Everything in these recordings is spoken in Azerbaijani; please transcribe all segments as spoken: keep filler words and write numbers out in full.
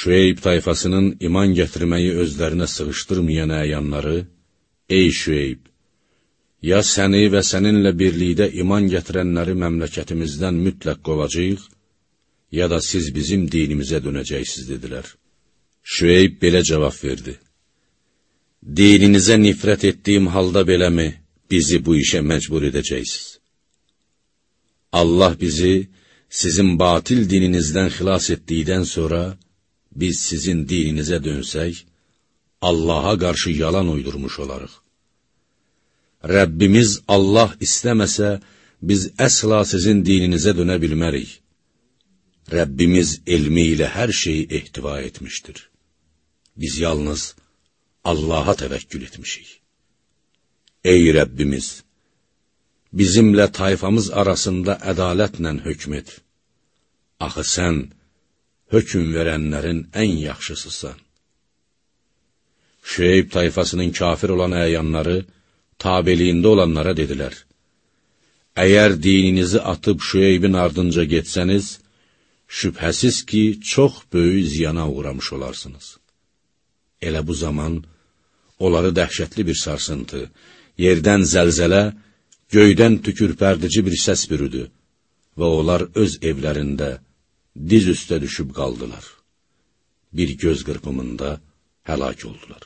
Şüeyb tayfasının iman gətirməyi özlərinə sığışdırmayan əyanları, ey Şüeyb, ya səni və səninlə birlikdə iman gətirənləri məmləkətimizdən mütləq qovacaq, ya da siz bizim dinimizə dönəcəksiniz, dedilər. Şüeyb belə cavab verdi. Dininizə nifrət etdiyim halda beləmi, bizi bu işə məcbur edəcəksiniz? Allah bizi sizin batil dininizdən xilas etdikdən sonra, biz sizin dininizə dönsək, Allaha qarşı yalan uydurmuş olarıq. Rəbbimiz Allah istəməsə, biz əsla sizin dininizə dönə bilmərik. Rəbbimiz elmi ilə hər şeyi ehtiva etmişdir. Biz yalnız Allaha təvəkkül etmişik. Ey Rəbbimiz, bizimlə tayfamız arasında ədalətlə hökm et. Axı sən, hökm verənlərin ən yaxşısısan. Şüeyb tayfasının kafir olan əyanları, tabeliyində olanlara dedilər, əgər dininizi atıb Şüeybin ardınca getsəniz, şübhəsiz ki, çox böyük ziyana uğramış olarsınız. Elə bu zaman, onları dəhşətli bir sarsıntı, yerdən zəlzələ, göydən tükürpərdici bir səs bürüdü və onlar öz evlərində diz üstə düşüb qaldılar. Bir göz qırpımında həlak oldular.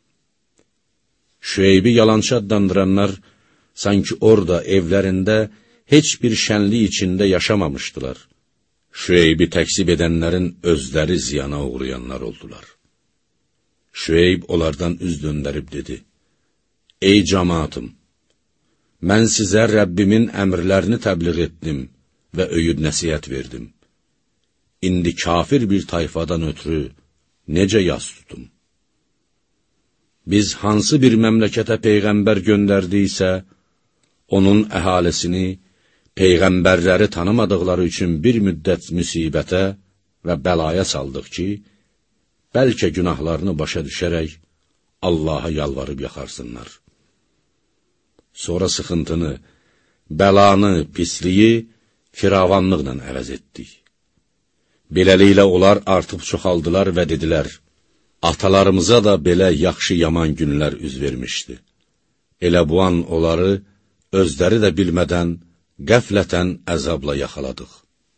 Şüeybi yalançı adlandıranlar, sanki orada evlərində heç bir şənlik içində yaşamamışdılar. Şüeybi təksib edənlərin özləri ziyana uğrayanlar oldular. Şüeyb onlardan üz döndərib dedi, ey cəmaatım, mən sizə Rəbbimin əmrlərini təbliğ etdim və öyüd nəsihət verdim. İndi kafir bir tayfadan ötürü necə yas tutum? Biz hansı bir məmləkətə peyğəmbər göndərdiksə, onun əhalisini, peyğəmbərləri tanımadıqları üçün bir müddət müsibətə və bəlaya saldıq ki, bəlkə günahlarını başa düşərək Allaha yalvarıb yaxarsınlar. Sonra sıxıntını, bəlanı, pisliyi firavanlıqla əvəz etdik. Beləliklə onlar artıb çoxaldılar və dedilər, atalarımıza da belə yaxşı-yaman günlər üz vermişdi. Elə bu an onları özləri də bilmədən, qəflətən əzabla yaxaladıq.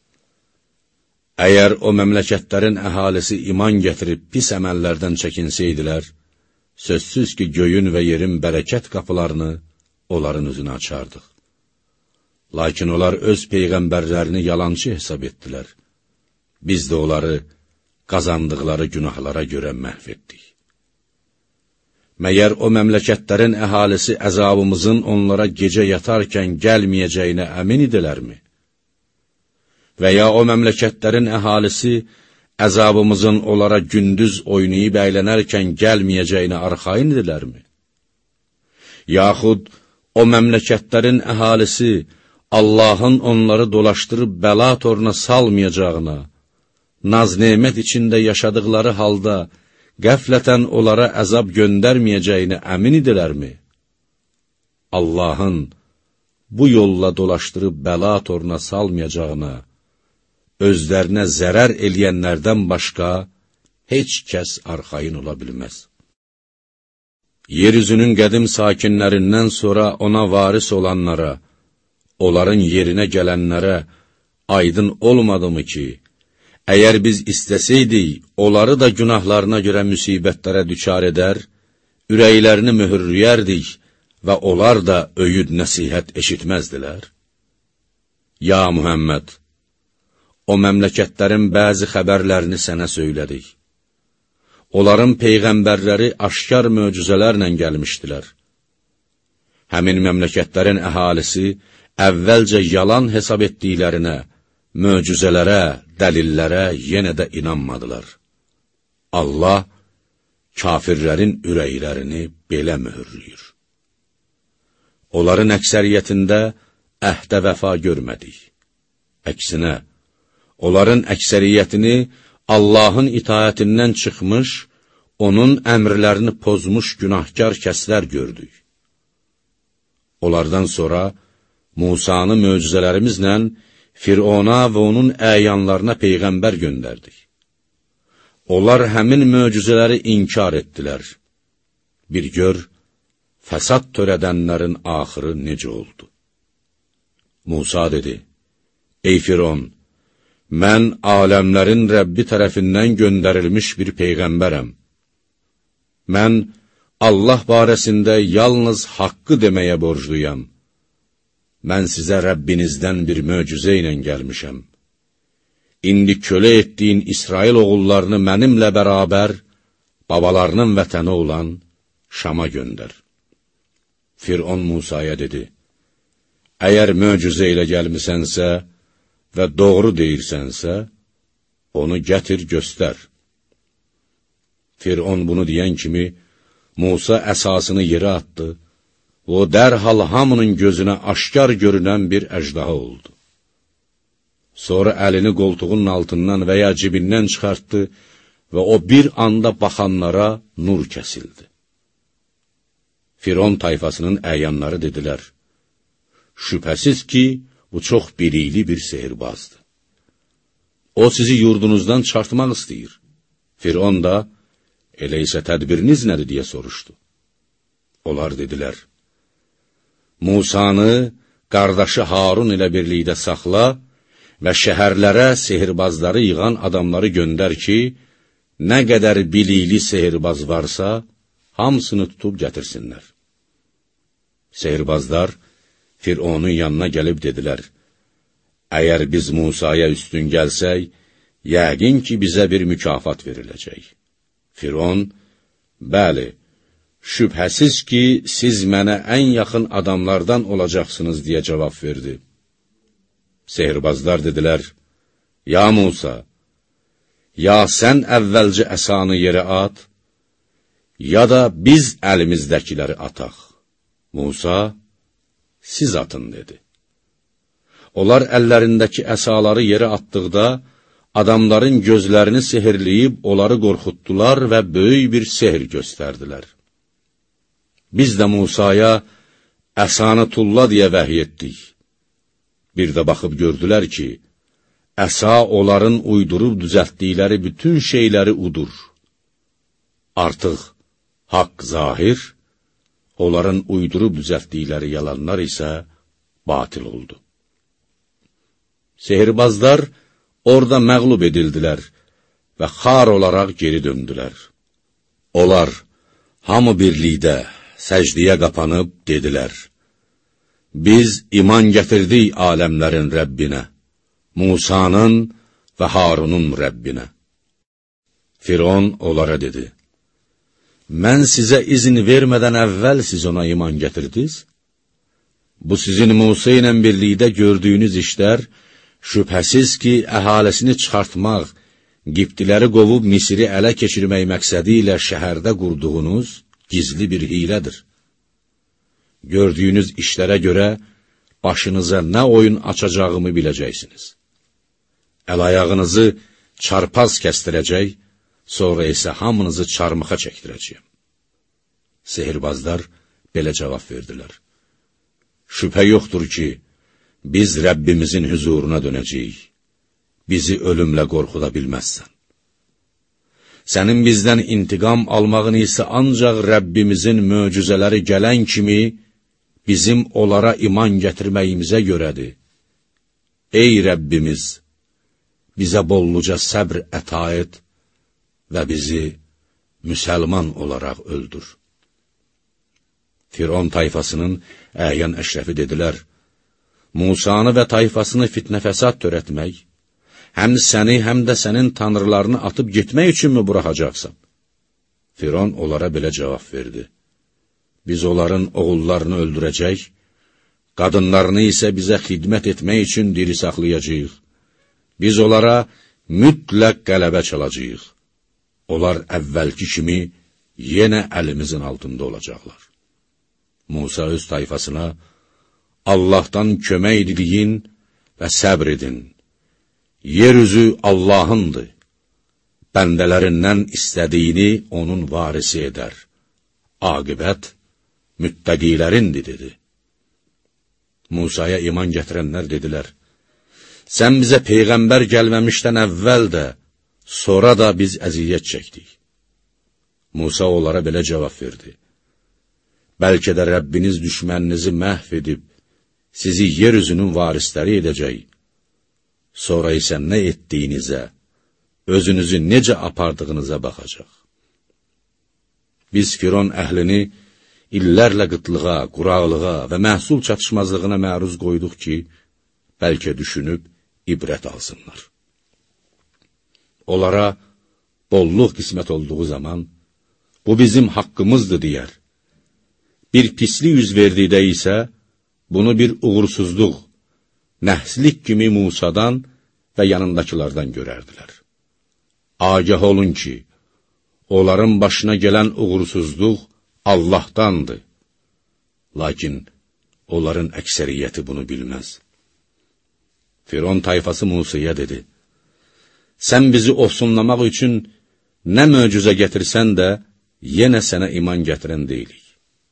Əgər o məmləkətlərin əhalisi iman gətirib pis əməllərdən çəkinsəydilər, sözsüz ki, göyün və yerin bərəkət qapılarını onların üzünə açardıq. Lakin onlar öz peyğəmbərlərini yalançı hesab etdilər. Biz də onları qazandıqları günahlara görə məhv etdik. Məyər o məmləkətlərin əhalisi əzabımızın onlara gecə yatarkən gəlməyəcəyinə əmin idilərmi? Və ya o məmləkətlərin əhalisi əzabımızın onlara gündüz oynayıb əylənərkən gəlməyəcəyinə arxayın idilərmi? Yaxud o məmləkətlərin əhalisi Allahın onları dolaşdırıb bəla toruna salmayacağına, naz-nemət içində yaşadıqları halda qəflətən onlara əzab göndərməyəcəyinə əmin idilərmi? Allahın bu yolla dolaşdırıb bəla toruna salmayacağına, özlərinə zərər eləyənlərdən başqa heç kəs arxayın ola bilməz. Yeryüzünün qədim sakinlərindən sonra ona varis olanlara, onların yerinə gələnlərə aydın olmadımı ki, əgər biz istəsəydik, onları da günahlarına görə müsibətlərə düçar edər, ürəklərini möhürləyərdik və onlar da öyüd nəsihət eşitməzdilər. Ya Muhammed, o məmləkətlərin bəzi xəbərlərini sənə söylədik. Onların peyğəmbərləri aşkar möcüzələrlə gəlmişdilər. Həmin məmləkətlərin əhalisi əvvəlcə yalan hesab etdiklərinə, möcüzələrə, dəlillərə yenə də inanmadılar. Allah kafirlərin ürəklərini belə möhürləyir. Onların əksəriyyətində əhdə vəfa görmədik. Əksinə, onların əksəriyyətini Allahın itaətindən çıxmış, onun əmrlərini pozmuş günahkar kəslər gördük. Onlardan sonra Musanı möcüzələrimizlə Firona və onun əyanlarına peyğəmbər göndərdik. Onlar həmin möcüzələri inkar etdilər. Bir gör, fəsad törədənlərin axırı necə oldu? Musa dedi, ey Firon, mən aləmlərin Rəbbi tərəfindən göndərilmiş bir peyğəmbərəm. Mən Allah barəsində yalnız haqqı deməyə borcluyam. Mən sizə Rəbbinizdən bir möcüzə ilə gəlmişəm. İndi kölə etdiyin İsrail oğullarını mənimlə bərabər babalarının vətəni olan Şama göndər. Firon Musaya dedi, əgər möcüzə ilə gəlmisənsə və doğru deyirsənsə, onu gətir göstər. Firon bunu deyən kimi, Musa əsasını yerə atdı, o dərhal hamının gözünə aşkar görünən bir əjdaha oldu. Sonra əlini qoltuğunun altından və ya cibindən çıxartdı və o bir anda baxanlara nur kəsildi. Firon tayfasının əyanları dedilər, şübhəsiz ki, bu çox bilikli bir sehirbazdır. O sizi yurdunuzdan çıxartmaq istəyir. Firon da, elə isə tədbiriniz nədir deyə soruşdu. Onlar dedilər, Musanı qardaşı Harun ilə birlikdə saxla və şəhərlərə sehirbazları yığan adamları göndər ki, nə qədər bilikli sehirbaz varsa, hamısını tutub gətirsinlər. Sehirbazlar Fironun yanına gəlib dedilər, əgər biz Musaya üstün gəlsək, yəqin ki, bizə bir mükafat veriləcək. Firon, bəli, şübhəsiz ki, siz mənə ən yaxın adamlardan olacaqsınız deyə cavab verdi. Sehirbazlar dedilər, ya Musa, ya sən əvvəlcə əsanı yerə at, ya da biz əlimizdəkiləri ataq. Musa, siz atın, dedi. Onlar əllərindəki əsaları yerə atdıqda, adamların gözlərini sehirləyib, onları qorxutdular və böyük bir sehr göstərdilər. Biz də Musaya əsanı tulla deyə vəhiy etdik. Bir də baxıb gördülər ki, əsa onların uydurub düzəltdikləri bütün şeyləri udur. Artıq haqq zahir, onların uydurub düzəltdikləri yalanlar isə batil oldu. Sehirbazlar orada məğlub edildilər və xar olaraq geri döndülər. Onlar hamı birlikdə səcdiyə qapanıb dedilər, biz iman gətirdik aləmlərin Rəbbinə, Musanın və Harunun Rəbbinə. Firon onlara dedi, mən sizə izin vermədən əvvəl siz ona iman gətirdiniz? Bu sizin Musa ilə birlikdə gördüyünüz işlər, şübhəsiz ki, əhalisini çıxartmaq, Qibtiləri qovub Misiri ələ keçirmək məqsədi ilə şəhərdə qurduğunuz gizli bir hilədir. Gördüyünüz işlərə görə başınıza nə oyun açacağımı biləcəksiniz. Əl-ayağınızı çarpaz kəstirəcək, sonra isə hamınızı çarmıxa çəkdirəcəyəm. Sehirbazlar belə cavab verdilər. Şübhə yoxdur ki, biz Rəbbimizin hüzuruna dönəcəyik. Bizi ölümlə qorxuda bilməzsən. Sənin bizdən intiqam almağın isə ancaq Rəbbimizin möcüzələri gələn kimi bizim onlara iman gətirməyimizə görədir. Ey Rəbbimiz, bizə bolluca səbr əta et və bizi müsəlman olaraq öldür. Firon tayfasının əyan əşrəfi dedilər, Musanı və tayfasını fitnə fəsad törətmək, həm səni, həm də sənin tanrılarını atıb getmək üçünmü buraxacaqsan? Firon onlara belə cavab verdi. Biz onların oğullarını öldürəcək, qadınlarını isə bizə xidmət etmək üçün diri saxlayacağıq. Biz onlara mütləq qələbə çalacağıq. Onlar əvvəlki kimi yenə əlimizin altında olacaqlar. Musa öz tayfasına, Allahdan kömək diliyin və səbr edin. Yeryüzü Allahındır. Bəndələrindən istədiyini onun varisi edər. Aqibət müttəqilərindir, dedi. Musaya iman gətirənlər dedilər, sən bizə peyğəmbər gəlməmişdən əvvəl də, sonra da biz əziyyət çəkdik. Musa onlara belə cavab verdi: Bəlkə də Rəbbiniz düşməninizi məhv edib, sizi yeryüzünün varisləri edəcək, sonra isə nə etdiyinizə, özünüzü necə apardığınıza baxacaq. Biz Firon əhlini illərlə qıtlığa, quraqlığa və məhsul çatışmazlığına məruz qoyduq ki, bəlkə düşünüb ibrət alsınlar. Onlara bolluq qismət olduğu zaman, bu bizim haqqımızdır deyər. Bir pislik yüz verdikdə isə, bunu bir uğursuzluq, nəhslik kimi Musadan və yanındakilərdən görərdilər. Agah olun ki, onların başına gələn uğursuzluq Allahdandır. Lakin onların əksəriyyəti bunu bilməz. Firon tayfası Musaya dedi: Sən bizi ofsunlamaq üçün nə möcüzə gətirsən də, yenə sənə iman gətirən deyilik.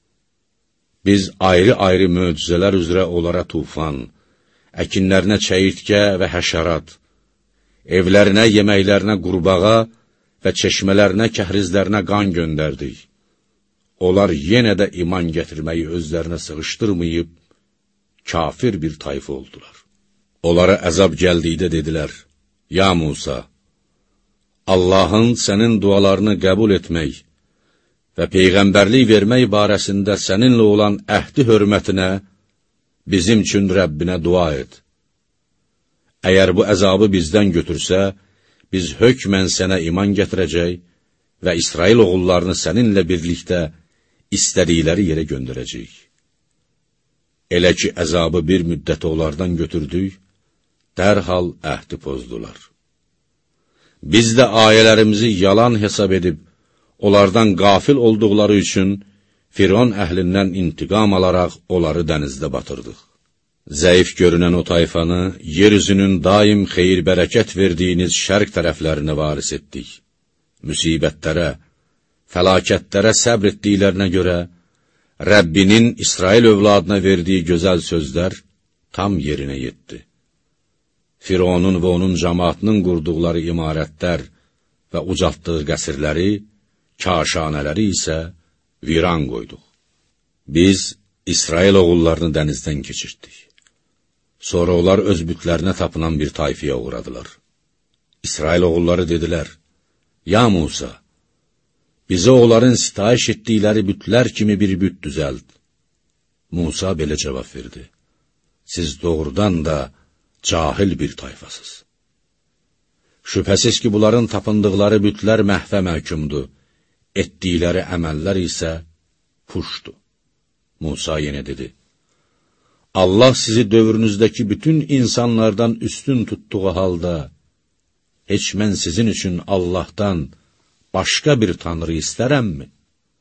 Biz ayrı-ayrı möcüzələr üzrə onlara tufan, əkinlərinə çəyirtkə və həşərat, evlərinə, yeməklərinə qurbağa və çeşmələrinə, kəhrizlərinə qan göndərdik. Onlar yenə də iman gətirməyi özlərinə sığışdırmayıb, kafir bir tayfa oldular. Onlara əzab gəldikdə dedilər: Ya Musa, Allahın sənin dualarını qəbul etmək və peyğəmbərlik vermək barəsində səninlə olan əhdi hörmətinə bizim üçün Rəbbinə dua et. Əgər bu əzabı bizdən götürsə, biz hökmən sənə iman gətirəcək və İsrail oğullarını səninlə birlikdə istədikləri yerə göndərəcəyik. Elə ki, əzabı bir müddət onlardan götürdük, dərhal əhdi pozdular. Biz də ayələrimizi yalan hesab edib, onlardan qafil olduqları üçün Firon əhlindən intiqam alaraq onları dənizdə batırdıq. Zəif görünən o tayfanı, yeryüzünün daim xeyir-bərəkət verdiyiniz şərq tərəflərini varis etdik. Müsibətlərə, fəlakətlərə səbr etdiklərinə görə, Rəbbinin İsrail övladına verdiyi gözəl sözlər tam yerinə yetdi. Fironun və onun cəmaatının qurduqları imarətlər və ucaltdığı qəsrləri, kaşanələri isə viran qoyduq. Biz İsrail oğullarını dənizdən keçirtdik. Sonra onlar öz bütlərinə tapınan bir tayfiyə uğradılar. İsrail oğulları dedilər: Ya Musa, bizə onların sitayiş etdikləri bütlər kimi bir büt düzəld. Musa belə cavab verdi: Siz doğrudan da cahil bir tayfasız. Şübhəsiz ki, bunların tapındıqları bütlər məhvə məhkumdur, etdikləri əməllər isə puşdur. Musa yenə dedi: Allah sizi dövrünüzdəki bütün insanlardan üstün tutduğu halda, heç mən sizin üçün Allahdan başqa bir tanrı istərəmmi?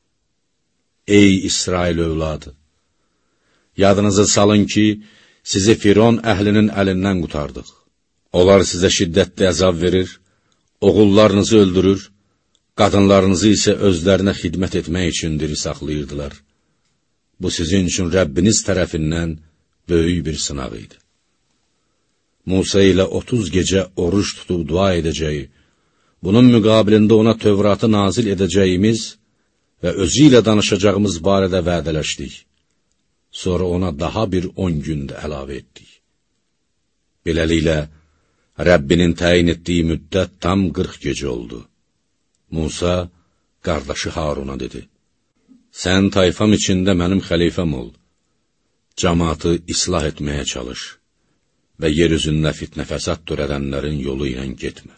Ey İsrail övladı! Yadınızı salın ki, sizi Firon əhlinin əlindən qutardıq. Onlar sizə şiddətli əzab verir, oğullarınızı öldürür, qadınlarınızı isə özlərinə xidmət etmək üçün diri saxlayırdılar. Bu sizin üçün Rəbbiniz tərəfindən böyük bir sınaq idi. Musa ilə otuz gecə oruç tutub dua edəcəyi, bunun müqabilində ona Tövratı nazil edəcəyimiz və özü ilə danışacağımız barədə vədələşdik. Sonra ona daha bir on gündə əlavə etdik. Beləliklə, Rəbbinin təyin etdiyi müddət tam qırx gecə oldu. Musa, qardaşı Haruna dedi: Sən tayfam içində mənim xəlifəm ol, cəmaatı islah etməyə çalış və yer üzündə fitnə fəsad törədənlərin yolu ilə getmə.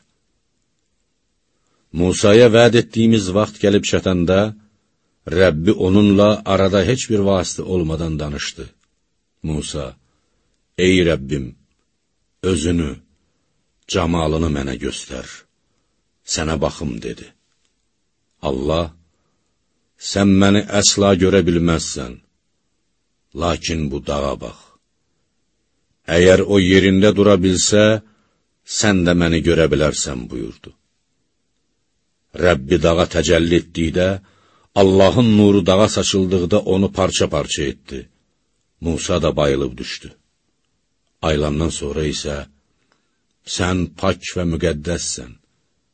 Musaya vəd etdiyimiz vaxt gəlib çətəndə, Rəbbi onunla arada heç bir vasitə olmadan danışdı. Musa: Ey Rəbbim, özünü, camalını mənə göstər, sənə baxım, dedi. Allah: Sən məni əsla görə bilməzsən, lakin bu dağa bax. Əgər o yerində dura bilsə, sən də məni görə bilərsən, buyurdu. Rəbbi dağa təcəlli etdikdə, Allahın nuru dağa saçıldıqda onu parça-parça etdi. Musa da bayılıb düşdü. Aylandan sonra isə, sən pak və müqəddəssən,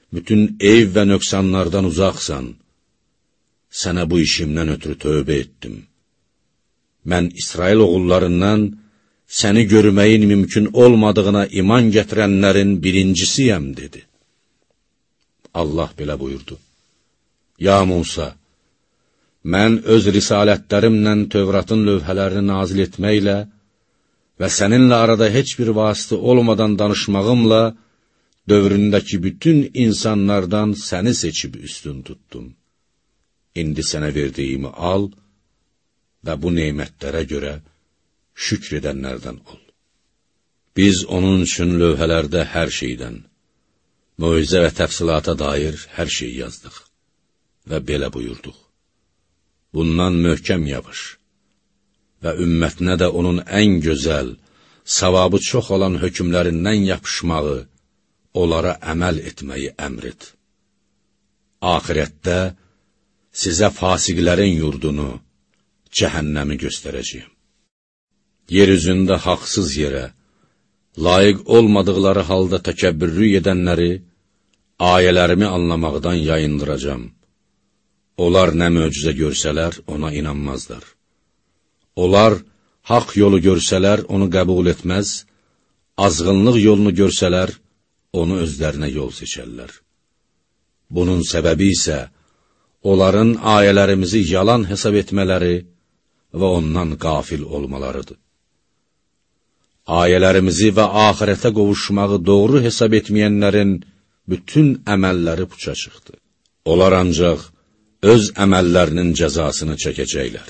bütün eyv və nöqsanlardan uzaqsan. Sənə bu işimdən ötürü tövbə etdim. Mən İsrail oğullarından səni görməyin mümkün olmadığına iman gətirənlərin birincisiyəm, dedi. Allah belə buyurdu. Ya Musa, mən öz risalətlərimlə Tövratın lövhələrini nazil etməklə və səninlə arada heç bir vasitə olmadan danışmağımla dövründəki bütün insanlardan səni seçib üstün tutdum. İndi sənə verdiyimi al və bu nemətlərə görə şükr edənlərdən ol. Biz onun üçün lövhələrdə hər şeydən, möizə və təfsilata dair hər şey yazdıq və belə buyurduq. Bundan möhkəm yapış və ümmətinə də onun ən gözəl, savabı çox olan hökmlərindən yapışmağı, onlara əməl etməyi əmr et. Axirətdə sizə fasiqlərin yurdunu, cəhənnəmi göstərəcəyim. Yer üzündə haqsız yerə, layiq olmadıqları halda təkəbbürlük edənləri, ayələrimi anlamaqdan yayındıracam. Onlar nə möcüzə görsələr, ona inanmazlar. Onlar haqq yolu görsələr, onu qəbul etməz, azğınlıq yolunu görsələr, onu özlərinə yol seçərlər. Bunun səbəbi isə, onların ayələrimizi yalan hesab etmələri və ondan qafil olmalarıdır. Ayələrimizi və axirətə qovuşmağı doğru hesab etməyənlərin bütün əməlləri puça çıxdı. Onlar ancaq öz əməllərinin cəzasını çəkəcəklər.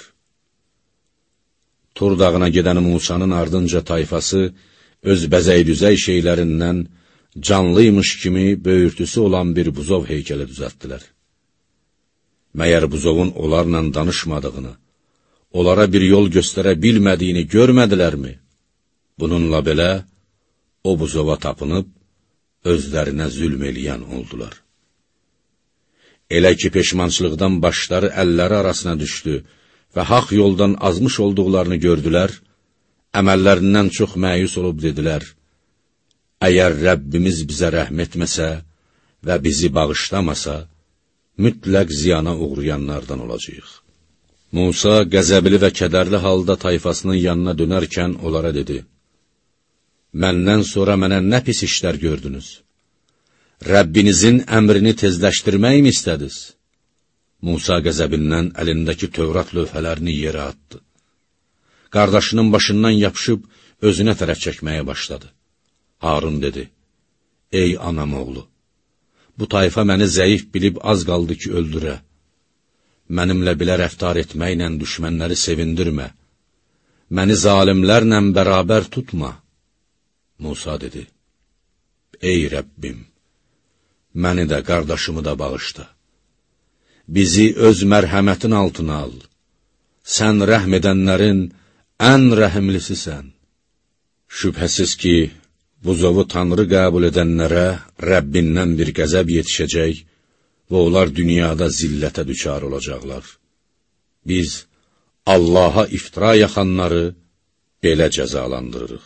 Tur dağına gedən Musanın ardınca tayfası öz bəzək-düzək şeylərindən canlıymış kimi böyürtüsü olan bir buzov heykəli düzəltdilər. Məyər buzovun onlarla danışmadığını, onlara bir yol göstərə bilmədiyini görmədilərmi? Bununla belə, o buzova tapınıb, özlərinə zülm eləyən oldular. Elə ki, peşmançılıqdan başları əlləri arasına düşdü və haqq yoldan azmış olduqlarını gördülər, əməllərindən çox məyus olub dedilər, əgər Rəbbimiz bizə rəhm etməsə və bizi bağışlamasa, mütləq ziyana uğrayanlardan olacaq. Musa qəzəbli və kədərli halda tayfasının yanına dönərkən onlara dedi, məndən sonra mənə nə pis işlər gördünüz? Rəbbinizin əmrini tezləşdirməyimi istədiniz? Musa qəzəbindən əlindəki Tövrat lövhələrini yerə atdı. Qardaşının başından yapışıb özünə tərəf çəkməyə başladı. Harun dedi, ey anam oğlu, bu tayfa məni zəif bilib az qaldı ki, öldürə. Mənimlə belə rəftar etməklə düşmənləri sevindirmə. Məni zalimlərlə bərabər tutma. Musa dedi, ey Rəbbim, məni də, qardaşımı da bağışla. Bizi öz mərhəmətin altına al. Sən rəhm edənlərin ən rəhimlisisən. Şübhəsiz ki, buzovu Tanrı qəbul edənlərə Rəbbindən bir qəzəb yetişəcək və onlar dünyada zillətə düçar olacaqlar. Biz Allaha iftira yaxanları belə cəzalandırırıq.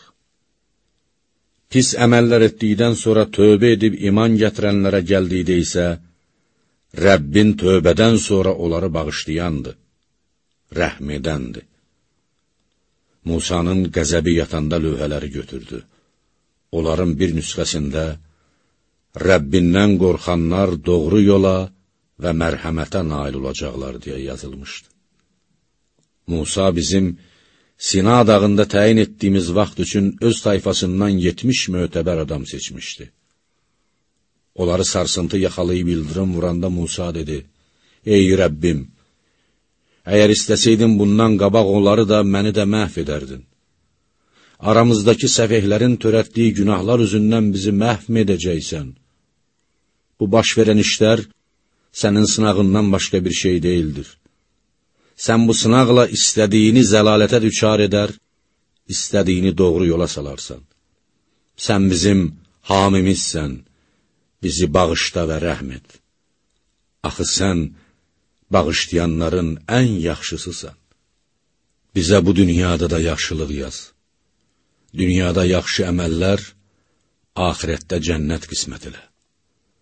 Pis əməllər etdikdən sonra tövbə edib iman gətirənlərə gəldikdə isə, Rəbbin tövbədən sonra onları bağışlayandır, rəhm edəndir. Musanın qəzəbi yatanda lövhələri götürdü. Onların bir nüsxəsində, Rəbbindən qorxanlar doğru yola və mərhəmətə nail olacaqlar deyə yazılmışdı. Musa bizim Sina dağında təyin etdiyimiz vaxt üçün öz tayfasından yetmiş mötəbər adam seçmişdi. Onları sarsıntı yaxalayıb ildırım vuranda Musa dedi, ey Rəbbim, əgər istəsəydin bundan qabaq onları da, məni də məhv edərdin. Aramızdakı səfehlərin törətdiyi günahlar üzündən bizi məhv edəcəksən. Bu baş verən işlər sənin sınağından başqa bir şey deyildir. Sən bu sınaqla istədiyini zəlalətə düçar edər, istədiyini doğru yola salarsan. Sən bizim hamimizsən, bizi bağışla və rəhm et. Axı sən bağışlayanların ən yaxşısısan. Bizə bu dünyada da yaxşılıq yaz. Dünyada yaxşı əməllər, axirətdə cənnət qismət elə.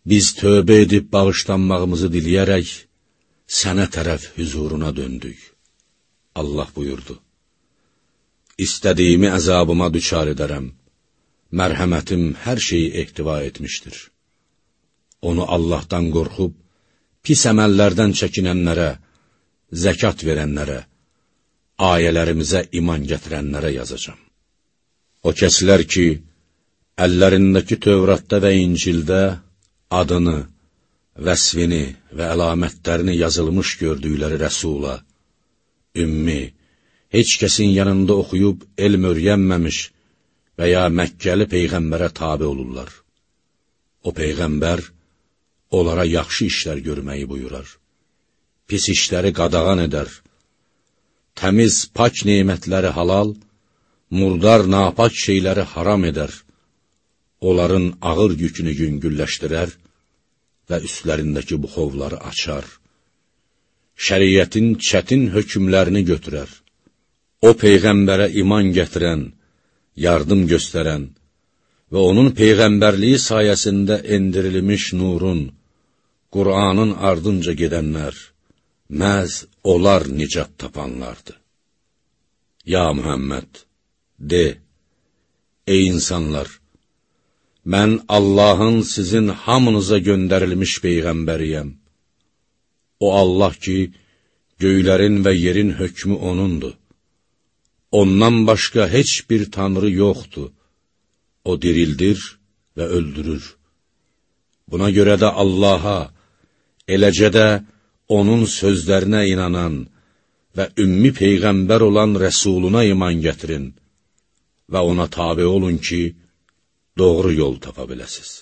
biz tövbə edib bağışlanmağımızı diləyərək, sənə tərəf hüzuruna döndük. Allah buyurdu, İstədiyimi əzabıma düçar edərəm, mərhəmətim hər şeyi ehtiva etmişdir. Onu Allahdan qorxub, pis əməllərdən çəkinənlərə, zəkat verənlərə, ayələrimizə iman gətirənlərə yazacam. O kəslər ki, əllərindəki Tövratda və İncildə adını, vəsvini və əlamətlərini yazılmış gördükləri rəsula, ümmi, heç kəsin yanında oxuyub elm öyrənməmiş və ya Məkkəli Peyğəmbərə tabi olurlar. O Peyğəmbər onlara yaxşı işlər görməyi buyurar, pis işləri qadağan edər, təmiz, pak nemətləri halal, murdar, napak şeyləri haram edər, onların ağır yükünü yüngülləşdirər və üstlərindəki buxovları açar, şəriətin çətin hökmlərini götürər. O Peyğəmbərə iman gətirən, yardım göstərən və onun Peyğəmbərliyi sayəsində endirilmiş nurun, Qur'anın ardınca gedənlər, məhz onlar nicat tapanlardır. Ya Muhammed, de, ey insanlar, mən Allahın sizin hamınıza göndərilmiş Peyğəmbəriyəm. O Allah ki, göylərin və yerin hökmü O'nundur. Ondan başqa heç bir tanrı yoxdur. O dirildir və öldürür. Buna görə də Allaha, eləcə də onun sözlərinə inanan və ümmi Peyğəmbər olan Rəsuluna iman gətirin və ona tabi olun ki, doğru yol tapa biləsiz.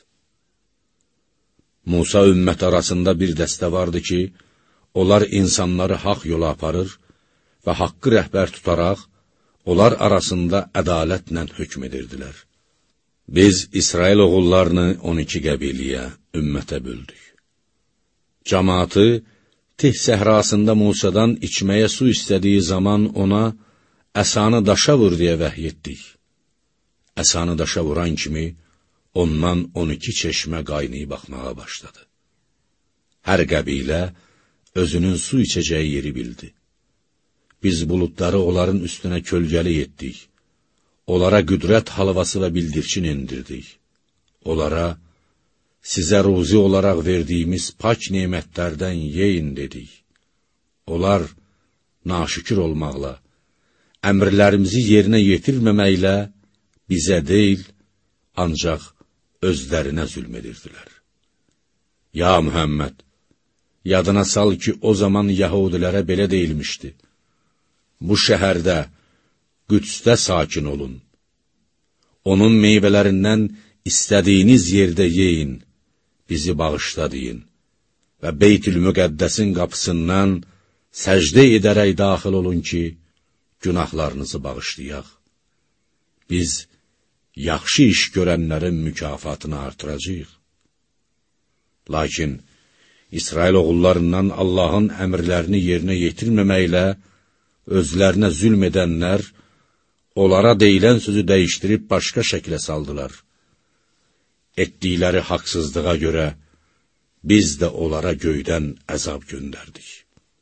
Musa ümmət arasında bir dəstə vardı ki, onlar insanları haqq yola aparır və haqqı rəhbər tutaraq, onlar arasında ədalətlə hökm edirdilər. Biz İsrail oğullarını on iki qəbiliyə, ümmətə böldük. Cəmaatı Tih səhrasında Musadan içməyə su istədiyi zaman ona əsanı daşa vur deyə vəhy etdik. Əsanı daşa vuran kimi ondan on iki çeşmə qaynayıb axmağa başladı. Hər qəbilə özünün su içəcəyi yeri bildi. Biz buludları onların üstünə kölgəli etdik. Onlara qüdrət halvası və bildirçin indirdik. Onlara, sizə ruzi olaraq verdiyimiz pak nemətlərdən yeyin dedik. Onlar naşükür olmaqla, əmrlərimizi yerinə yetirməməklə bizə deyil, ancaq özlərinə zülm edirdilər. Ya Muhammed, yadına sal ki, o zaman Yahudilərə belə deyilmişdi. Bu şəhərdə, Qüdsdə sakin olun. Onun meyvələrindən istədiyiniz yerdə yeyin, bizi bağışla deyin və Beytül-Müqəddəsin qapısından səcdə edərək daxil olun ki, günahlarınızı bağışlayaq. Biz yaxşı iş görənlərin mükafatını artıracağıq. Lakin İsrail oğullarından Allahın əmrlərini yerinə yetirməməklə özlərinə zülm edənlər, onlara deyilən sözü dəyişdirib başqa şəklə saldılar. Etdikləri haqsızlığa görə biz də onlara göydən əzab göndərdik.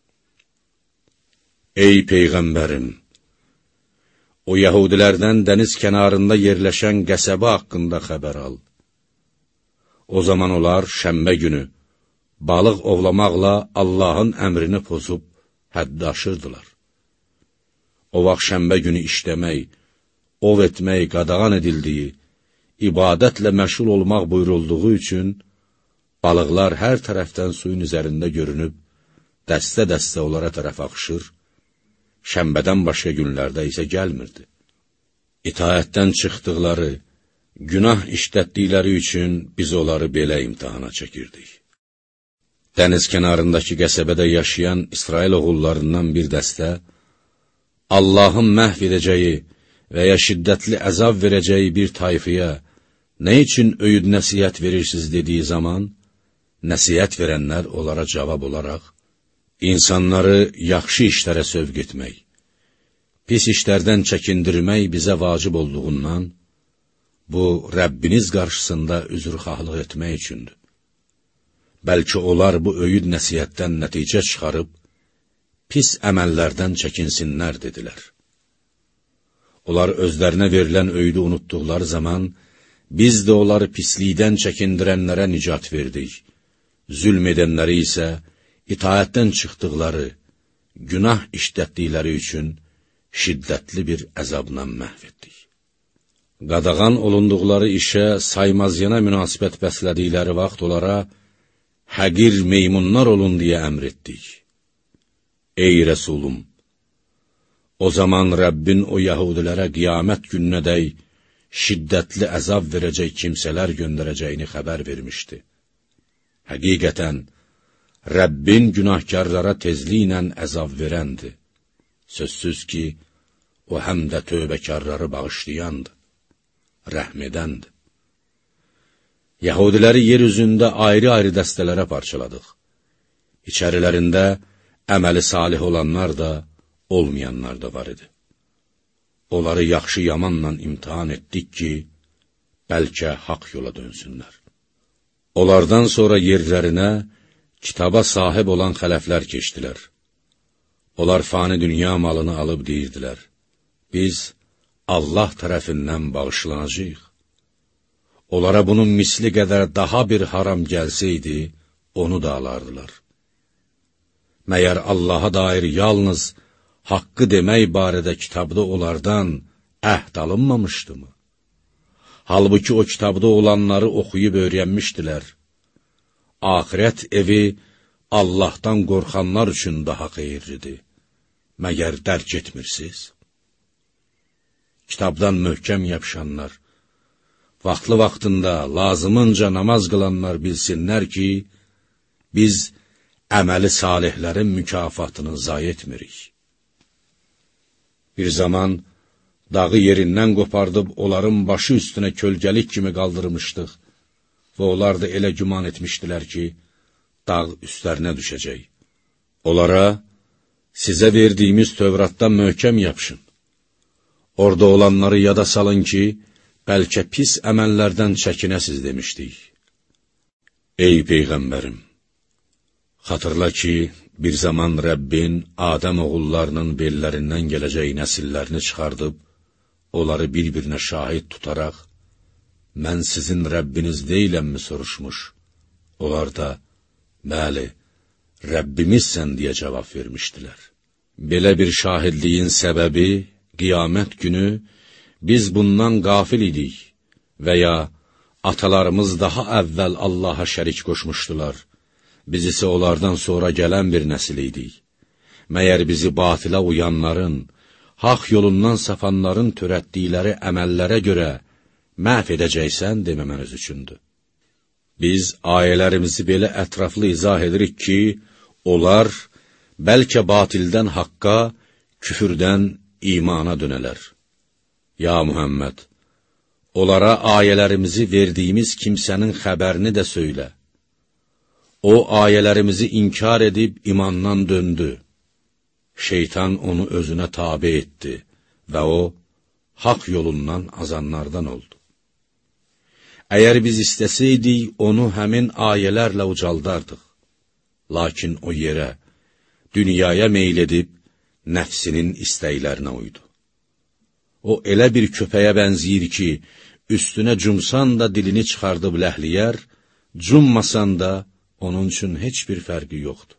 Ey Peyğəmbərim! O Yahudilərdən dəniz kənarında yerləşən qəsəbə haqqında xəbər al. O zaman onlar şənbə günü balıq ovlamaqla Allahın əmrini pozub həddi aşırdılar. O vaxt şənbə günü işləmək, ov etmək qadağan edildiyi, ibadətlə məşğul olmaq buyurulduğu üçün, balıqlar hər tərəfdən suyun üzərində görünüb, dəstə-dəstə onlara tərəf axışır, şənbədən başqa günlərdə isə gəlmirdi. İtaətdən çıxdıqları, günah işlətdikləri üçün biz onları belə imtihana çəkirdik. Dəniz kənarındakı qəsəbədə yaşayan İsrail oğullarından bir dəstə, Allahın məhv edəcəyi və ya şiddətli əzab verəcəyi bir tayfıya nə üçün öyüd nəsiyyət verirsiniz dediyi zaman, nəsiyyət verənlər onlara cavab olaraq, insanları yaxşı işlərə sövq etmək, pis işlərdən çəkindirmək bizə vacib olduğundan, bu, Rəbbiniz qarşısında üzrxahlıq etmək üçündür. Bəlkə onlar bu öyüd nəsihətdən nəticə çıxarıb, pis əməllərdən çəkinsinlər, dedilər. Onlar özlərinə verilən öyüdü unutduqları zaman, biz də onları pislikdən çəkindirənlərə nicat verdik. Zülm edənləri isə itaətdən çıxdıqları, günah işlətdikləri üçün şiddətli bir əzabla məhv etdik. Qadağan olunduqları işə saymazyana münasibət bəslədikləri vaxt onlara həqir meymunlar olun deyə əmr etdik. Ey Rəsulum! O zaman Rəbbin o yəhudilərə qiyamət gününədək şiddətli əzab verəcək kimsələr göndərəcəyini xəbər vermişdi. Həqiqətən, Rəbbin günahkarlara tezliklə əzab verəndir. Sözsüz ki, o həm də tövbəkarları bağışlayandır, rəhm edəndir. Yəhudiləri yer üzündə ayrı-ayrı dəstələrə parçaladıq. İçərilərində əməli salih olanlar da, olmayanlar da var idi. Onları yaxşı yamanla imtihan etdik ki, bəlkə haqq yola dönsünlər. Onlardan sonra yerlərinə kitaba sahib olan xələflər keçdilər. Onlar fani dünya malını alıb deyirdilər, biz Allah tərəfindən bağışlanacağıq. Onlara bunun misli qədər daha bir haram gəlsəydi, onu da alardılar. Məyər Allaha dair yalnız haqqı demək barədə kitabda onlardan əhd alınmamışdı mı? Halbuki o kitabda olanları oxuyub öyrənmişdilər. Axirət evi Allahdan qorxanlar üçün daha xeyirlidir. Məgər dərk etmirsiniz? Kitabdan möhkəm yapışanlar, vaxtlı-vaxtında lazımınca namaz qılanlar bilsinlər ki, biz əməli salihlərin mükafatını zayi etmirik. Bir zaman dağı yerindən qopardıb onların başı üstünə kölgəlik kimi qaldırmışdıq və onlar da elə güman etmişdilər ki, dağ üstlərinə düşəcək. Onlara, sizə verdiyimiz Tövratdan möhkəm yapışın. Orada olanları yada salın ki, bəlkə pis əməllərdən çəkinəsiz demişdik. Ey Peyğəmbərim! Xatırla ki, bir zaman Rəbbin Adəm oğullarının bellərindən gələcək nəsillərini çıxardıb, onları bir-birinə şahid tutaraq, mən sizin Rəbbiniz deyiləmmi soruşmuş. Onlar da, bəli, Rəbbimizsən deyə cavab vermişdilər. Belə bir şahidliyin səbəbi, qiyamət günü, biz bundan qafil idik və ya atalarımız daha əvvəl Allaha şərik qoşmuşdular. Biz isə onlardan sonra gələn bir nəsil idik. Məyər bizi batilə uyanların, haqq yolundan sapanların törətdikləri əməllərə görə məhv edəcəksən deməməniz üçündür. Biz ayələrimizi belə ətraflı izah edirik ki, onlar bəlkə batildən haqqa, küfürdən imana dönələr. Ya Muhammed, onlara ayələrimizi verdiyimiz kimsənin xəbərini də söylə. O, ayələrimizi inkar edib imandan döndü. Şeytan onu özünə tabe etdi və o, haqq yolundan azanlardan oldu. Əgər biz istəsəydik, onu həmin ayələrlə ucaldardıq. Lakin o yerə, dünyaya meyl edib, nəfsinin istəklərinə uydu. O, elə bir köpəyə bənziyir ki, üstünə cumsan da dilini çıxardıb ləhliyər, cummasan da onun üçün heç bir fərqi yoxdur.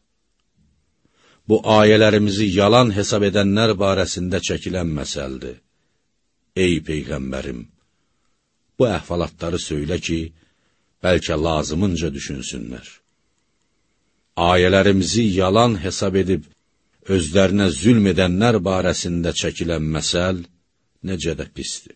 Bu ayələrimizi yalan hesab edənlər barəsində çəkilən məsəldir. Ey Peyğəmbərim! Bu əhvalatları söylə ki, bəlkə lazımınca düşünsünlər. Ayələrimizi yalan hesab edib, özlərinə zülm edənlər barəsində çəkilən məsəl necə də pisdir.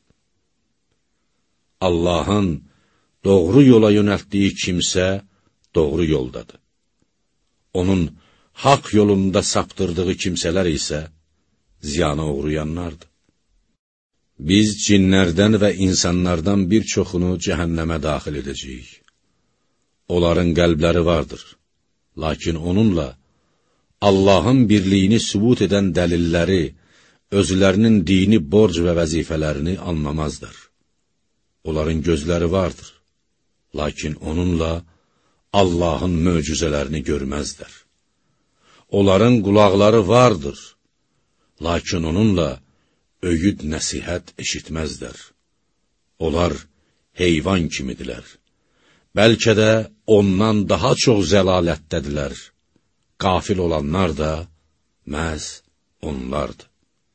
Allahın doğru yola yönəltdiyi kimsə doğru yoldadır. Onun haqq yolunda saptırdığı kimsələr isə ziyana uğrayanlardır. Biz cinlərdən və insanlardan bir çoxunu cəhənnəmə daxil edəcəyik. Onların qəlbləri vardır, lakin onunla Allahın birliyini sübut edən dəlilləri, özlərinin dini borc və vəzifələrini anlamazlar. Onların gözləri vardır, lakin onunla Allahın möcüzələrini görməzlər. Onların qulaqları vardır, lakin onunla öyüd nəsihət eşitməzlər. Onlar heyvan kimidirlər. Bəlkə də ondan daha çox zəlalətdədirlər. Qafil olanlar da məhz onlardır.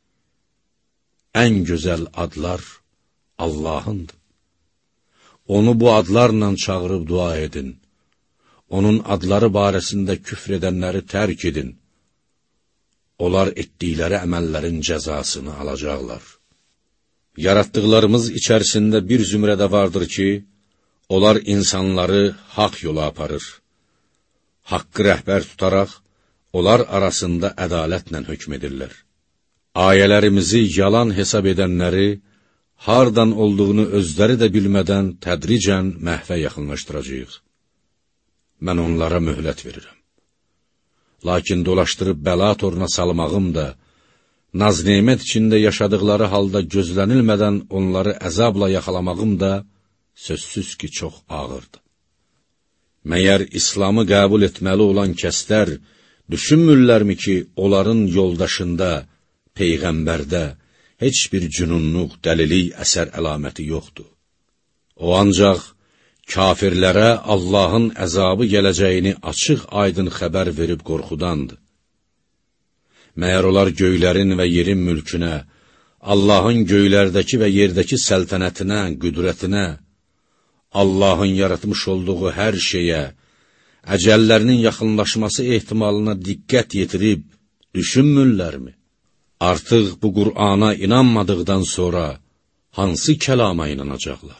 Ən gözəl adlar Allahındır. Onu bu adlarla çağırıb dua edin. Onun adları barəsində küfr edənləri tərk edin. Onlar etdikləri əməllərin cəzasını alacaqlar. Yaratdıqlarımız içərisində bir zümrədə vardır ki, onlar insanları haqq yola aparır. Haqqı rəhbər tutaraq, onlar arasında ədalətlə hökm edirlər. Ayələrimizi yalan hesab edənləri, hardan olduğunu özləri də bilmədən tədricən məhvə yaxınlaşdıracağıq. Mən onlara möhlət verirəm. Lakin dolaşdırıb bəla toruna salmağım da, naz-nemət içində yaşadıqları halda gözlənilmədən onları əzabla yaxalamağım da sözsüz ki, çox ağırdır. Məyər İslamı qəbul etməli olan kəslər düşünmürlərmi ki, onların yoldaşında, Peyğəmbərdə heç bir cünunluq, dəlilik, əsər əlaməti yoxdur. O ancaq kafirlərə Allahın əzabı gələcəyini açıq-aydın xəbər verib qorxudandır. Məyər onlar göylərin və yerin mülkünə, Allahın göylərdəki və yerdəki səltənətinə, qüdrətinə, Allahın yaratmış olduğu hər şeyə, əcəllərinin yaxınlaşması ehtimalına diqqət yetirib, düşünmürlərmi? Artıq bu Qur'ana inanmadıqdan sonra hansı kəlama inanacaqlar?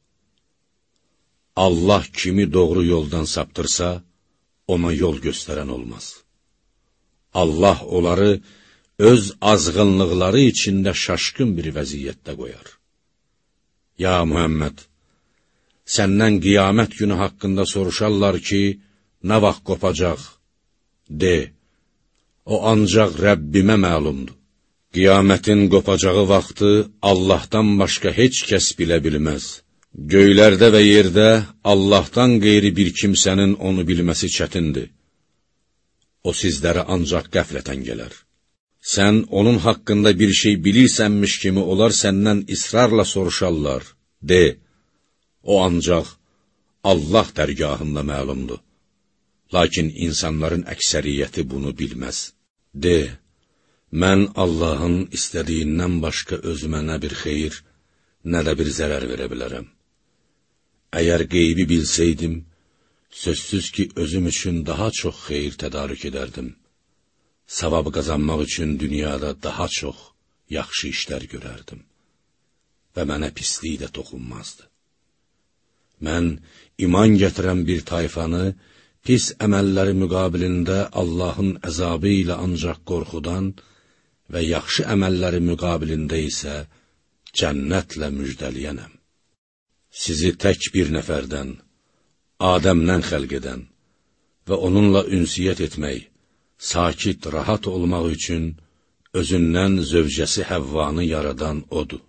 Allah kimi doğru yoldan saptırsa, ona yol göstərən olmaz. Allah onları öz azğınlıqları içində şaşkın bir vəziyyətdə qoyar. Ya Muhammed, səndən qiyamət günü haqqında soruşarlar ki, nə vaxt qopacaq? De, o ancaq Rəbbimə məlumdur. Qiyamətin qopacağı vaxtı Allahdan başqa heç kəs bilə bilməz. Göylərdə və yerdə Allahdan qeyri bir kimsənin onu bilməsi çətindir. O sizlərə ancaq qəflətən gələr. Sən onun haqqında bir şey bilirsənmiş kimi onlar səndən israrla soruşarlar. De, o ancaq Allah dərgahında məlumdur. Lakin insanların əksəriyyəti bunu bilməz. De, mən Allahın istədiyindən başqa özümə nə bir xeyir, nə də bir zərər verə bilərəm. Əgər qeybi bilsəydim, sözsüz ki, özüm üçün daha çox xeyir tədarük edərdim. Savab qazanmaq üçün dünyada daha çox yaxşı işlər görərdim. Və mənə pislik də toxunmazdı. Mən iman gətirən bir tayfanı, pis əməlləri müqabilində Allahın əzabı ilə ancaq qorxudan və yaxşı əməlləri müqabilində isə cənnətlə müjdəliyənəm. Sizi tək bir nəfərdən, Adəmdən xəlq edən və onunla ünsiyyət etmək, sakit, rahat olmaq üçün özündən zövcəsi Həvvanı yaradan odur.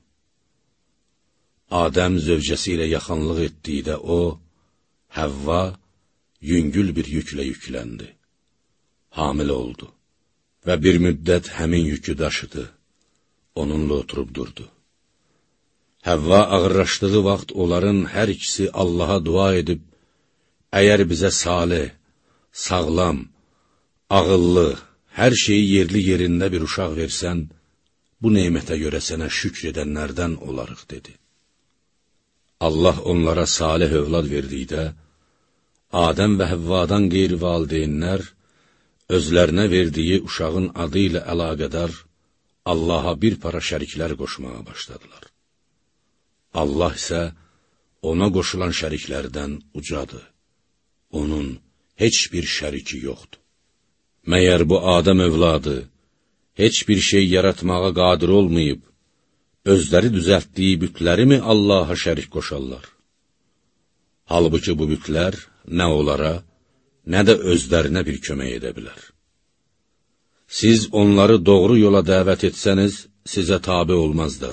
Adəm zövcəsi ilə yaxınlıq etdikdə o, Həvva, yüngül bir yüklə yükləndi. Hamilə oldu və bir müddət həmin yükü daşıdı, onunla oturub durdu. Həvva ağırlaşdığı vaxt onların hər ikisi Allaha dua edib, əgər bizə salih, sağlam, ağıllı, hər şeyi yerli yerində bir uşaq versən, bu neymətə görə sənə şükr edənlərdən olarıq, dedi. Allah onlara salih övlad verdikdə, Adəm və Həvvadan qeyri-valideynlər özlərinə verdiyi uşağın adı ilə əlaqədar Allaha bir para şəriklər qoşmağa başladılar. Allah isə ona qoşulan şəriklərdən ucadır. Onun heç bir şəriki yoxdur. Məyər bu Adəm övladı heç bir şey yaratmağa qadir olmayıb, özləri düzəltdiyi bütləri mi Allaha şərik qoşarlar? Halbuki bu bütlər nə onlara, nə də özlərinə bir kömək edə bilər. Siz onları doğru yola dəvət etsəniz, sizə tabe olmazlar.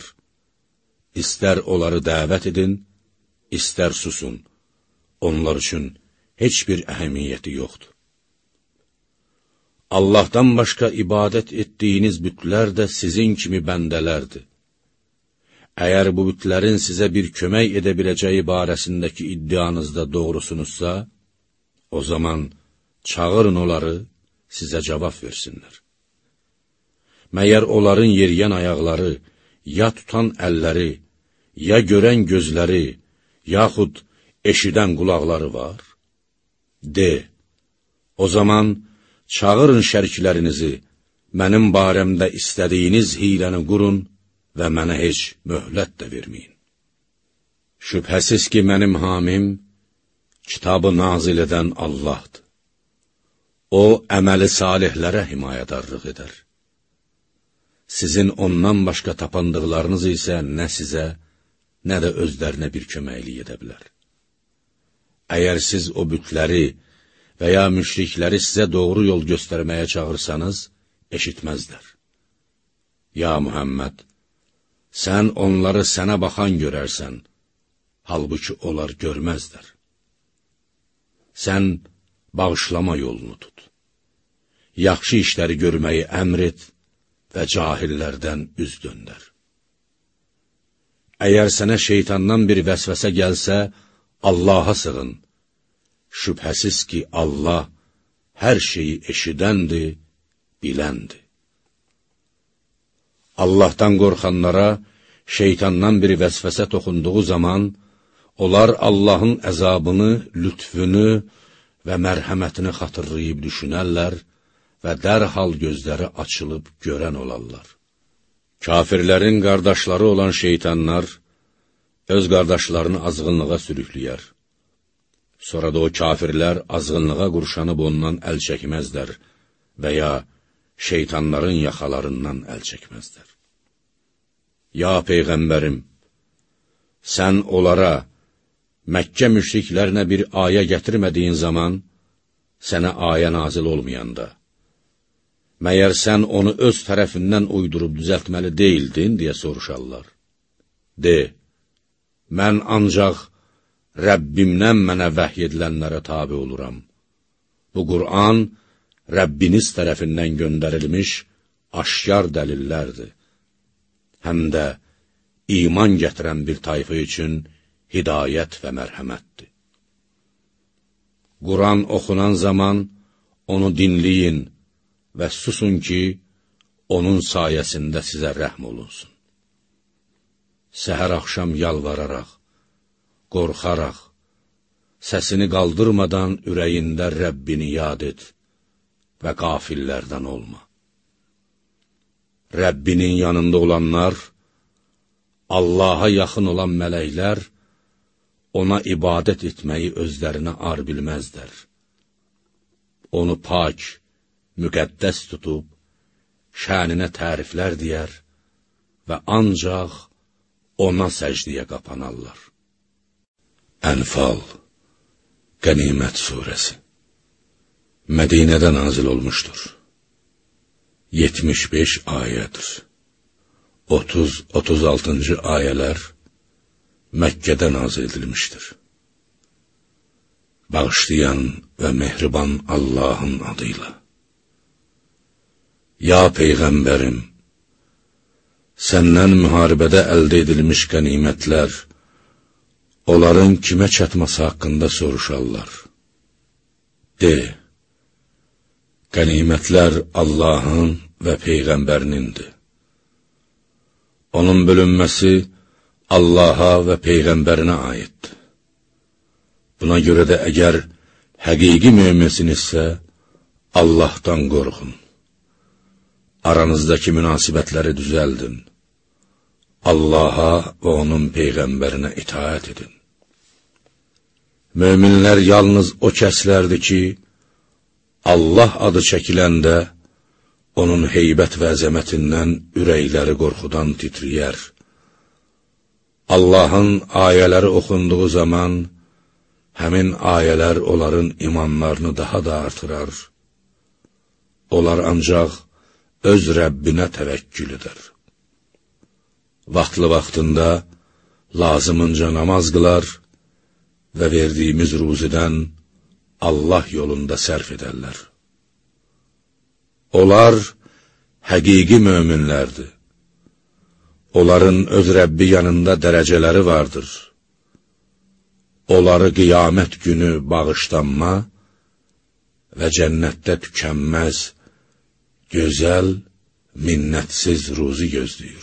İstər onları dəvət edin, istər susun. Onlar üçün heç bir əhəmiyyəti yoxdur. Allahdan başqa ibadət etdiyiniz bütlər də sizin kimi bəndələrdir. Əgər bu bütlərin sizə bir kömək edə biləcəyi barəsindəki iddianızda doğrusunuzsa, o zaman çağırın onları, sizə cavab versinlər. Məyər onların yeriyən ayaqları, ya tutan əlləri, ya görən gözləri, yaxud eşidən qulaqları var? De, o zaman çağırın şəriklərinizi, mənim barəmdə istədiyiniz hiləni qurun və mənə heç möhlət də verməyin. Şübhəsiz ki, mənim hamim, kitabı nazil edən Allahdır. O, əməli salihlərə himayədarlıq edər. Sizin ondan başqa tapındıqlarınız isə nə sizə, nə də özlərinə bir köməklik edə bilər. Əgər siz o bütləri və ya müşrikləri sizə doğru yol göstərməyə çağırsanız, eşitməzlər. Ya Muhammed, sən onları sənə baxan görərsən, halbuki onlar görməzlər. Sən bağışlama yolunu tut. Yaxşı işləri görməyi əmr et və cahillərdən üz döndər. Əgər sənə şeytandan bir vəsvəsə gəlsə, Allaha sığın. Şübhəsiz ki, Allah hər şeyi eşidəndir, biləndir. Allahdan qorxanlara şeytandan bir vəsvəsə toxunduğu zaman, onlar Allahın əzabını, lütfünü və mərhəmətini xatırlayıb düşünərlər və dərhal gözləri açılıb görən olarlar. Kafirlərin qardaşları olan şeytanlar öz qardaşlarını azğınlığa sürükləyər. Sonra da o kafirlər azğınlığa qurşanıb ondan əl çəkməzlər və ya şeytanların yaxalarından əl çəkməzlər. Ya Peyğəmbərim, sən onlara, Məkkə müşriklərinə bir ayə gətirmədiyin zaman, sənə ayə nazil olmayanda, məyər sən onu öz tərəfindən uydurub düzəltməli deyildin, deyə soruşarlar. De, mən ancaq Rəbbimdən mənə vəhy edilənlərə tabi oluram. Bu Qur'an, Rəbbiniz tərəfindən göndərilmiş aşkar dəlillərdir. Həm də iman gətirən bir tayfa üçün hidayət və mərhəmətdir. Quran oxunan zaman onu dinləyin və susun ki, onun sayəsində sizə rəhm olunsun. Səhər axşam yalvararaq, qorxaraq, səsini qaldırmadan ürəyində Rəbbini yad et və qafillərdən olma. Rəbbinin yanında olanlar, Allaha yaxın olan mələklər, ona ibadət etməyi özlərinə ar bilməzlər. Onu pak, müqəddəs tutub, şəninə təriflər deyər və ancaq ona səcdiyə qapanarlar. Ənfal, Qənimət surəsi Mədinədə nazil olmuşdur. yetmiş beş ayədir. otuz otuz altıncı ayələr Məkkədə nazil edilmişdir. Bağışlayan və mehriban Allahın adıyla. Ya Peyğəmbərim, səndən müharibədə əldə edilmiş qənimətlər, onların kimə çatması haqqında soruşarlar. De, qənimətlər Allahın və Peyğəmbərnindir. Onun bölünməsi Allaha və Peyğəmbərinə aiddir. Buna görə də əgər həqiqi möminsinizsə, Allahdan qorxun. Aranızdakı münasibətləri düzəldin. Allaha və onun Peyğəmbərinə itaət edin. Möminlər yalnız o kəslərdir ki, Allah adı çəkiləndə, onun heybət və əzəmətindən ürəkləri qorxudan titriyər. Allahın ayələri oxunduğu zaman, həmin ayələr onların imanlarını daha da artırar. Onlar ancaq öz Rəbbinə təvəkkül edər. Vaxtlı vaxtında lazımınca namaz qılar və verdiyimiz ruzidən Allah yolunda sərf edərlər. Onlar həqiqi möminlərdir. Onların öz Rəbbi yanında dərəcələri vardır. Onları qiyamət günü bağışlanma və cənnətdə tükənməz, gözəl, minnətsiz ruzi gözləyir.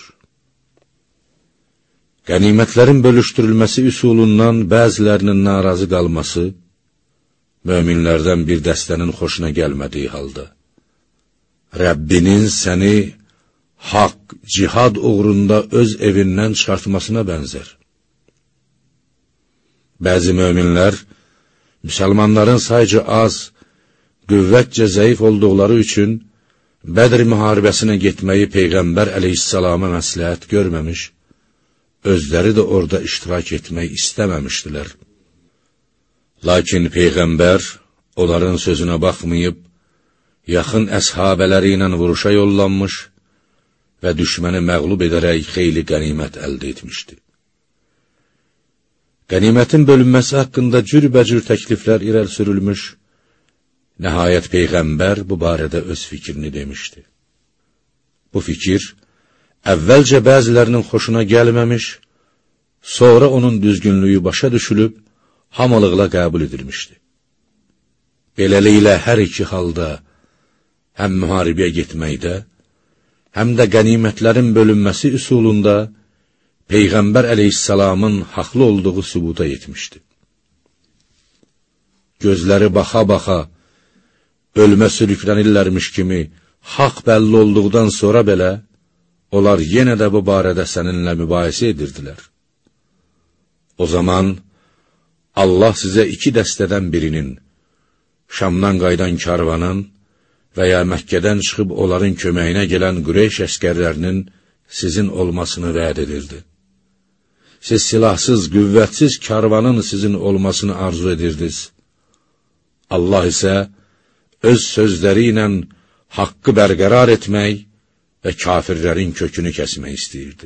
Qənimətlərin bölüşdürülməsi üsulundan bəzilərinin narazı qalması, möminlərdən bir dəstənin xoşuna gəlmədiyi halda, Rəbbinin səni haqq, cihad uğrunda öz evindən çıxartmasına bənzər. Bəzi möminlər, müsəlmanların sayca az, qüvvətcə zəif olduqları üçün, Bədr müharibəsinə getməyi Peyğəmbər əleyhissalama məsləhət görməmiş, özləri də orada iştirak etmək istəməmişdilər. Lakin Peyğəmbər onların sözünə baxmayıb, yaxın əshabələri ilə vuruşa yollanmış və düşməni məğlub edərək xeyli qənimət əldə etmişdi. Qənimətin bölünməsi haqqında cürbəcür təkliflər irəl sürülmüş, nəhayət Peyğəmbər bu barədə öz fikrini demişdi. Bu fikir, əvvəlcə bəzilərinin xoşuna gəlməmiş, sonra onun düzgünlüyü başa düşülüb, hamılıqla qəbul edilmişdi. Beləliklə, hər iki halda, həm müharibəyə getməkdə, həm də qənimətlərin bölünməsi üsulunda Peyğəmbər əleyhissalamın haqlı olduğu sübuta yetmişdi. Gözləri baxa-baxa, ölmə sürüklənirlərmiş kimi haqq bəlli olduqdan sonra belə, onlar yenə də bu barədə səninlə mübahisə edirdilər. O zaman Allah sizə iki dəstədən birinin, Şamdan qaydan karvanın və ya Məkkədən çıxıb onların köməyinə gələn Qureyş əskərlərinin sizin olmasını vəd edirdi. Siz silahsız, qüvvətsiz karvanın sizin olmasını arzu edirdiniz. Allah isə öz sözləri ilə haqqı bərqərar etmək və kafirlərin kökünü kəsmək istəyirdi.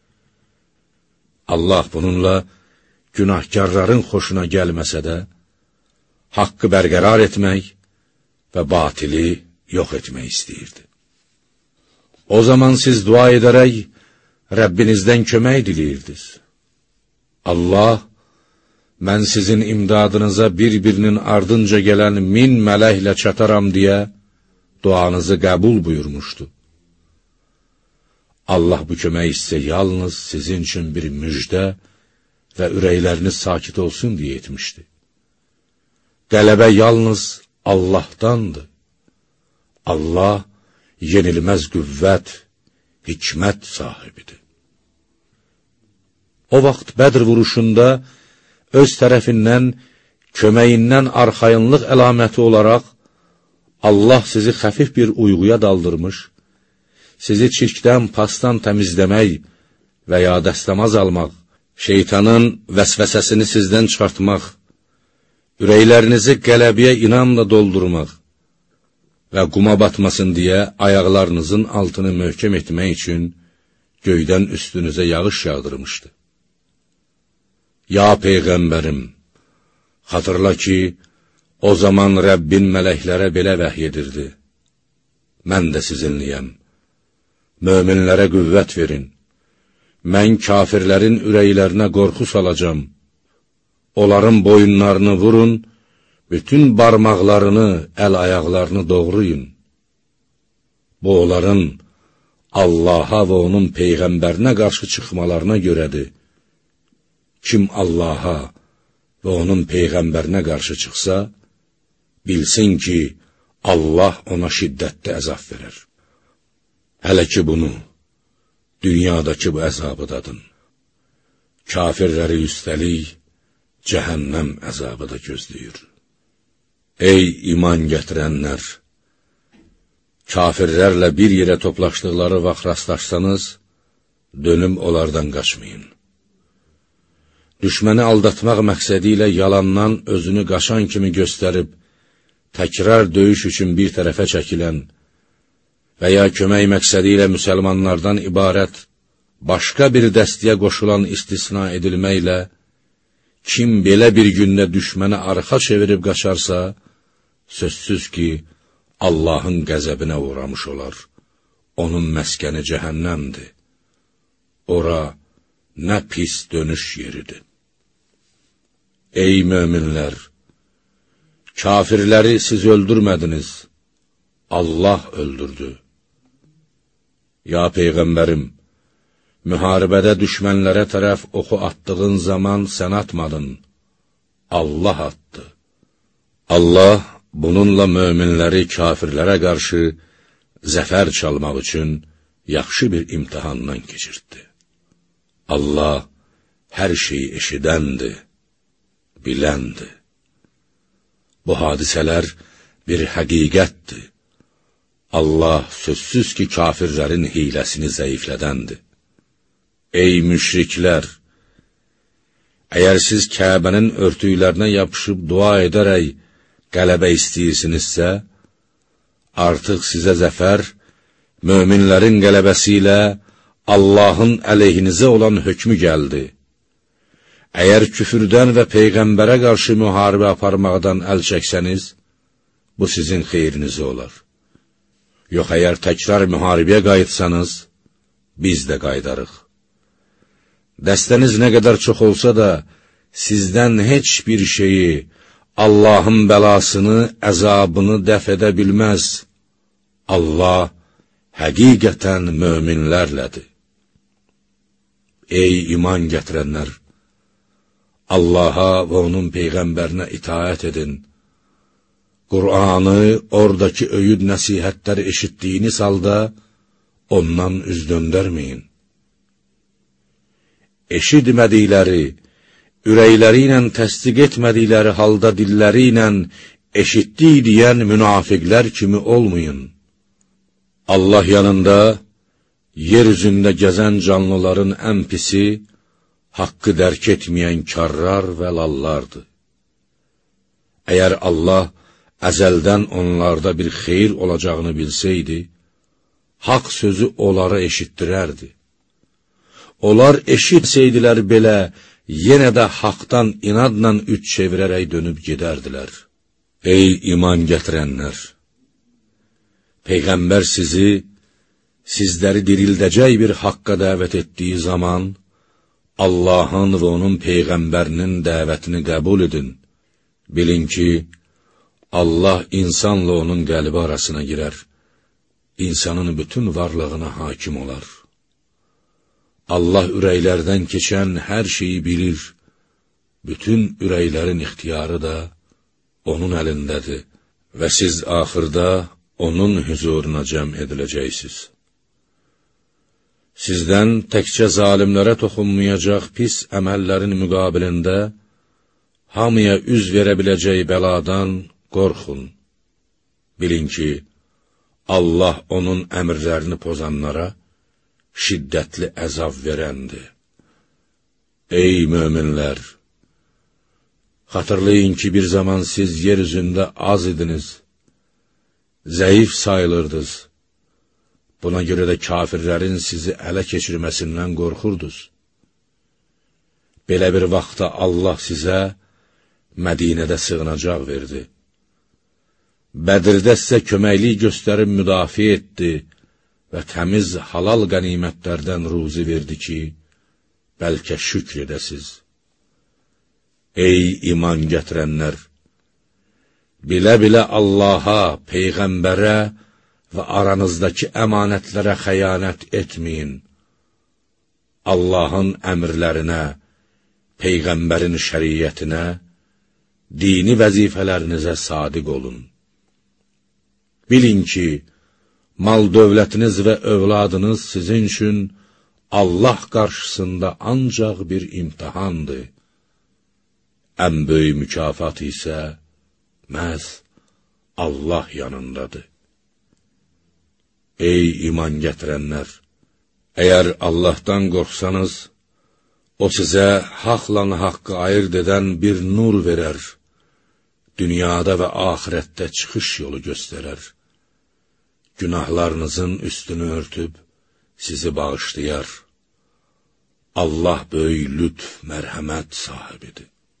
Allah bununla günahkarların xoşuna gəlməsə də, haqqı bərqərar etmək və batili yox etmək istəyirdi. O zaman siz dua edərək Rəbbinizdən kömək diləyirdiniz. Allah, mən sizin imdadınıza bir-birinin ardınca gələn min mələklə çataram deyə duanızı qəbul buyurmuşdu. Allah bu kömək isə yalnız sizin üçün bir müjdə və ürəkləriniz sakit olsun deyə etmişdi. Qələbə yalnız Allahdandır. Allah yenilməz qüvvət, hikmət sahibidir. O vaxt Bədr vuruşunda öz tərəfindən, köməyindən arxayınlıq əlaməti olaraq Allah sizi xəfif bir uyğuya daldırmış, sizi çirkdən, pasdan təmizləmək və ya dəstəmaz almaq, şeytanın vəsvəsəsini sizdən çıxartmaq, ürəklərinizi qələbiyə inamla doldurmaq və quma batmasın deyə ayaqlarınızın altını möhkəm etmək üçün göydən üstünüzə yağış yağdırmışdı. Ya Peyğəmbərim, xatırla ki, o zaman Rəbbin mələklərə belə vəhy edirdi. Mən də sizinliyəm. Möminlərə qüvvət verin. Mən kafirlərin ürəklərinə qorxu salacam. Onların boyunlarını vurun, bütün barmaqlarını, əl-ayaqlarını doğrayın. Bu, onların Allaha və onun Peyğəmbərinə qarşı çıxmalarına görədir. Kim Allaha və onun Peyğəmbərinə qarşı çıxsa, bilsin ki, Allah ona şiddətli əzab verər. Hələ ki bunu, dünyadakı bu əzabı dadın. Kafirləri üstəlik, cəhənnəm əzabı da gözləyir. Ey iman gətirənlər! Kafirlərlə bir yerə toplaşdıqları vaxt rastlaşsanız, dönüm onlardan qaçmayın. Düşməni aldatmaq məqsədi ilə yalandan özünü qaçan kimi göstərib, təkrar döyüş üçün bir tərəfə çəkilən və ya kömək məqsədi ilə müsəlmanlardan ibarət başqa bir dəstəyə qoşulan istisna edilməklə, Kim belə bir gündə düşməni arxa çevirib qaçarsa, sözsüz ki, Allahın qəzəbinə uğramış olar. Onun məskəni cəhənnəmdir. Ora nə pis dönüş yeridir. Ey möminlər! Kafirləri siz öldürmədiniz, Allah öldürdü. Ya Peyğəmbərim, müharibədə düşmənlərə tərəf oxu atdığın zaman sən atmadın, Allah atdı. Allah bununla möminləri kafirlərə qarşı zəfər çalmaq üçün yaxşı bir imtihandan keçirtdi. Allah hər şeyi eşidəndir, biləndir. Bu hadisələr bir həqiqətdir. Allah sözsüz ki, kafirlərin hiləsini zəiflədəndir. Ey müşriklər! Əgər siz Kəbənin örtüklərinə yapışıb dua edərək qələbə istəyirsinizsə, artıq sizə zəfər, möminlərin qələbəsi ilə Allahın əleyhinizə olan hökmü gəldi. Əgər küfürdən və Peyğəmbərə qarşı müharibə aparmaqdan əl çəksəniz, bu sizin xeyrinizə olar. Yox, əgər təkrar müharibəyə qayıtsanız, biz də qaydarıq. Dəstəniz nə qədər çox olsa da, sizdən heç bir şeyi, Allahın bəlasını, əzabını dəf edə bilməz. Allah həqiqətən möminlərlədir. Ey iman gətirənlər! Allaha və onun Peyğəmbərinə itaət edin. Qur'anı, oradakı öyüd nəsihətləri eşitdiyiniz halda, ondan üz döndərməyin. Eşitmədikləri, ürəkləri ilə təsdiq etmədikləri halda dilləri ilə eşitdik deyən münafiqlər kimi olmayın. Allah yanında, yer üzündə gəzən canlıların ən pisi, haqqı dərk etməyən karlar və lallardır. Əgər Allah əzəldən onlarda bir xeyir olacağını bilsəydi, haqq sözü onlara eşitdirərdi. Onlar eşitsəydilər belə, yenə də haqdan inadla üç çevirərək dönüb gedərdilər. Ey iman gətirənlər! Peyğəmbər sizi, sizləri dirildəcək bir haqqa dəvət etdiyi zaman, Allahın və onun Peyğəmbərinin dəvətini qəbul edin. Bilin ki, Allah insanla onun qəlbi arasına girər, insanın bütün varlığına hakim olar. Allah ürəklərdən keçən hər şeyi bilir, bütün ürəklərin ixtiyarı da onun əlindədir və siz axırda onun hüzuruna cəm ediləcəksiniz. Sizdən təkcə zalimlərə toxunmayacaq pis əməllərin müqabilində hamıya üz verə biləcək bəladan qorxun. Bilin ki, Allah onun əmrlərini pozanlara şiddətli əzab verəndir. Ey möminlər! Xatırlayın ki, bir zaman siz yer üzündə az idiniz, zəif sayılırdınız. Buna görə də kafirlərin sizi ələ keçirməsindən qorxurdunuz. Belə bir vaxtda Allah sizə Mədinədə sığınacaq verdi. Bədirdə sizə köməklik göstərib müdafiə etdi və təmiz halal qənimətlərdən ruzi verdi ki, bəlkə şükr edəsiz. Ey iman gətirənlər! Bilə-bilə Allaha, Peyğəmbərə və aranızdakı əmanətlərə xəyanət etməyin. Allahın əmrlərinə, Peyğəmbərin şəriətinə, dini vəzifələrinizə sadiq olun. Bilin ki, mal dövlətiniz və övladınız sizin üçün Allah qarşısında ancaq bir imtihandır. Ən böyük mükafat isə məhz Allah yanındadır. Ey iman gətirənlər! Əgər Allahdan qorxsanız, o sizə haqla haqqı ayırt edən bir nur verər, dünyada və axirətdə çıxış yolu göstərər. Günahlarınızın üstünü örtüb, sizi bağışlayar. Allah böyük lütf, mərhəmət sahibidir.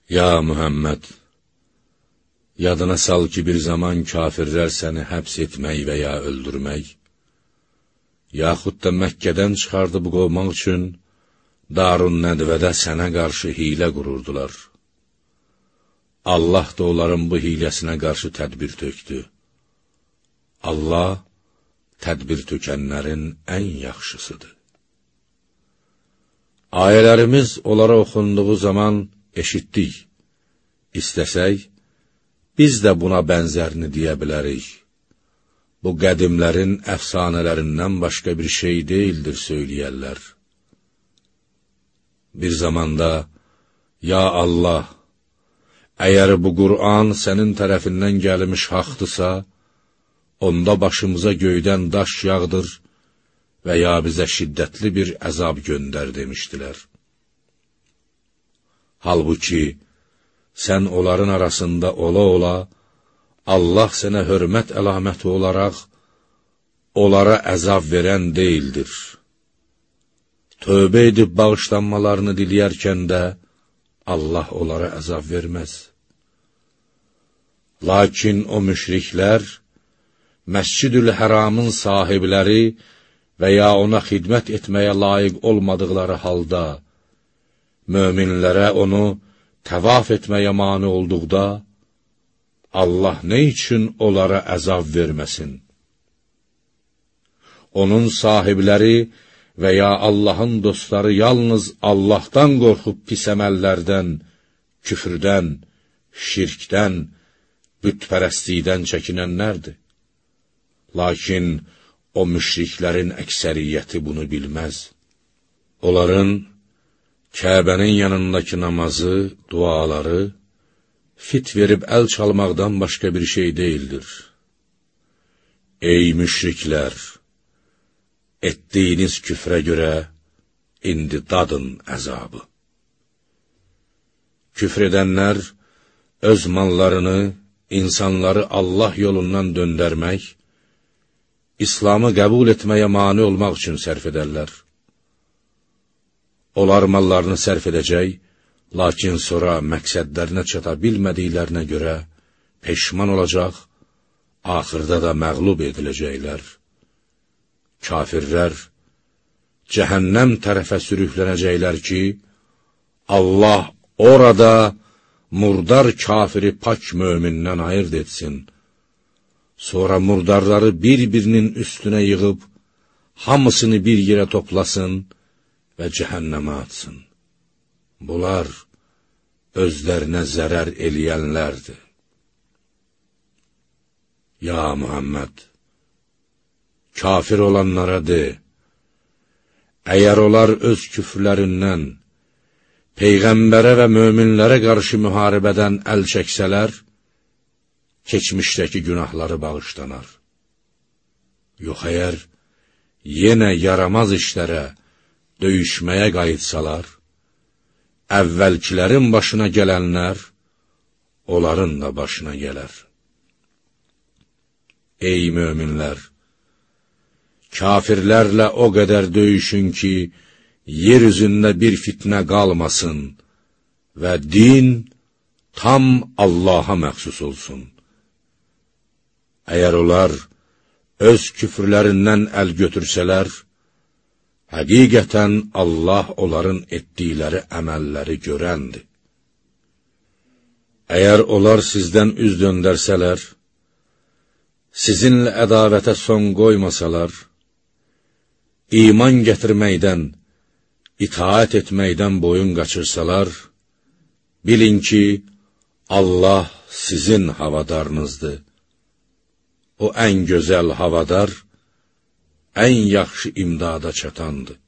Ya Muhammed, yadına sal ki bir zaman kafirlər səni həbs etmək və ya öldürmək, yaxud da Məkkədən çıxardıb qovmaq üçün Darun Nədvədə sənə qarşı hilə qururdular. Allah da onların bu hiləsinə qarşı tədbir tökdü. Allah tədbir tökənlərin ən yaxşısıdır. Ayələrimiz onlara oxunduğu zaman eşitdik. İstəsək, biz də buna bənzərini deyə bilərik. Bu qədimlərin əfsanələrindən başqa bir şey deyildir söyləyərlər. Bir zamanda, ya Allah, əgər bu Qur'an sənin tərəfindən gəlmiş haqdırsa, onda başımıza göydən daş yağdır və ya bizə şiddətli bir əzab göndər demişdilər. Halbuki, sən onların arasında ola-ola, Allah sənə hörmət əlaməti olaraq, onlara əzab verən deyildir. Tövbə edib bağışlanmalarını diləyərkən də, Allah onlara əzab verməz. Lakin o müşriklər, Məscid-ül Həramın sahibləri və ya ona xidmət etməyə layiq olmadıqları halda, möminlərə onu təvaf etməyə mane olduqda, Allah nə üçün onlara əzab verməsin? Onun sahibləri və ya Allahın dostları yalnız Allahdan qorxub pis əməllərdən, küfrdən, şirkdən, bütpərəstlikdən çəkinənlərdir. Lakin o müşriklərin əksəriyyəti bunu bilməz. Onların Kəbənin yanındakı namazı, duaları, fit verib əl çalmaqdan başqa bir şey deyildir. Ey müşriklər! Etdiyiniz küfrə görə indi dadın əzabı. Küfr edənlər öz mallarını, insanları Allah yolundan döndərmək, İslamı qəbul etməyə mane olmaq üçün sərf edərlər. Onlar mallarını sərf edəcək, lakin sonra məqsədlərinə çata bilmədiklərinə görə peşman olacaq, axırda da məğlub ediləcəklər. Kafirlər cəhənnəm tərəfə sürüklənəcəklər ki, Allah orada murdar kafiri pak mömindən ayırt etsin. Sonra murdarları bir-birinin üstünə yığıb, hamısını bir yerə toplasın və cəhənnəmə atsın. Bunlar özlərinə zərər eləyənlərdir. Ya Muhammed! Kafir olanlara de, əgər onlar öz küfrlərindən, Peyğəmbərə və möminlərə qarşı müharibədən əl çəksələr, keçmişdəki günahları bağışlanar. Yox, əgər yenə yaramaz işlərə, döyüşməyə qayıtsalar, əvvəlkilərin başına gələnlər, onların da başına gələr. Ey möminlər! Kafirlərlə o qədər döyüşün ki, yer üzündə bir fitnə qalmasın və din tam Allaha məxsus olsun. Əgər onlar öz küfrlərindən əl götürsələr, həqiqətən Allah onların etdikləri əməlləri görəndir. Əgər onlar sizdən üz döndərsələr, sizinlə ədavətə son qoymasalar, iman gətirməkdən, itaət etməkdən boyun qaçırsalar, bilin ki, Allah sizin havadarınızdır. O ən gözəl havadar, ən yaxşı imdada çatandır.